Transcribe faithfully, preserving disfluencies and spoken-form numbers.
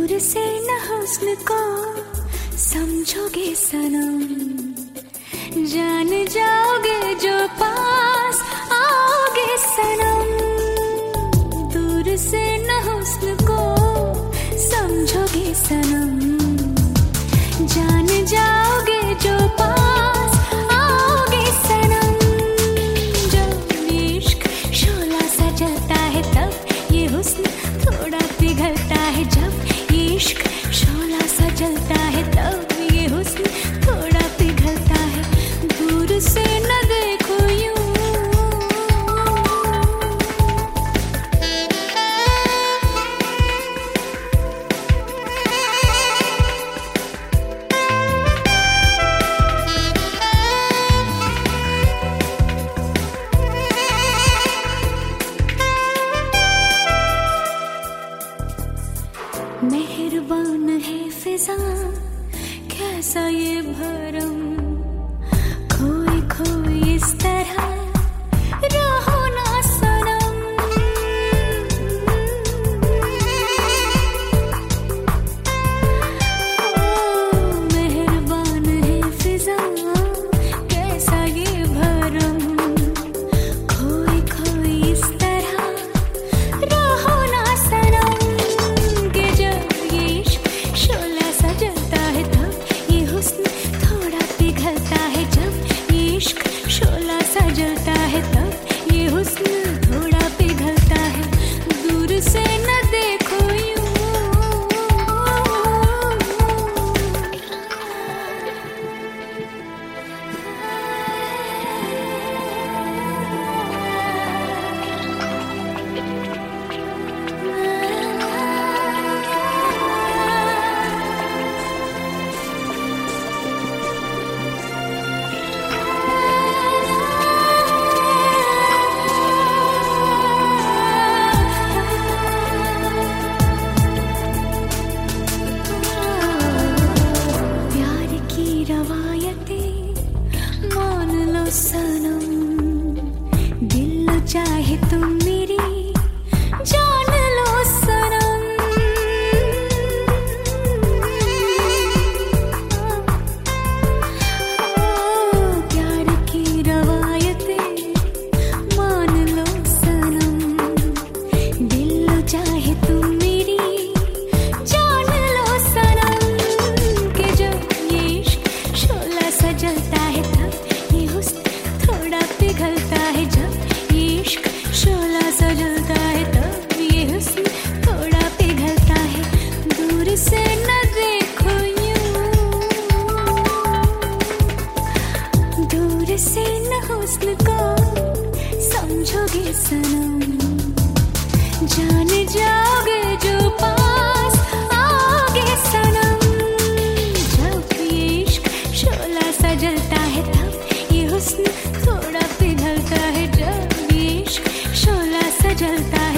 दूर से न हुस्न को समझोगे सनम, जान जाओगे जो पास आओगे सनम। दूर से न हुस्न को समझोगे सनम, जान जाओगे जो पास आओगे सनम। जब इश्क शोला सा जलता है तब ये हुस्न थोड़ा पिघलता है। जब इश्क शोला सा जलता है तब ये हुस्न थोड़ा पिघलता है। दूर से न देखो यूं, मेहरबान है फिजा कैसा ये भरम, खोए खोए इस तरह रहो ना सनम। ओ मेहरबान है फिजा कैसा ये भरम, खोए खोए इस तरह रहो ना सनम। के जब ये इश्क शोला सा जलता है तब ये हुस्न थोड़ा पिघलता है। जब ये इश्क शोला सा जलता है तब ये हुस्न थोड़ा पिघलता है। दूर से न देखो यूं, प्यार की रवायतें मान लो सनम, दिल चाहे तुम मेरी जान लो सनम। ओ प्यार की रवायतें मान लो सनम, दिल चाहे तुम मेरी जान लो सनम। के जब ये इश्क शोला सा जलता है तब ये हुस्न थोड़ा पिघलता है। जब ये इश्क शोला सा जलता है तब ये हुस्न थोड़ा पिघलता है। दूर से न देखो यूं, दूर से न हुस्न को समझोगे सनम, जान जाओगे जो पास आओगे सनम। जब ये इश्क शोला सा जलता है तब ये हुस्न थोड़ा पिघलता है। जब ये इश्क शोला सा जलता है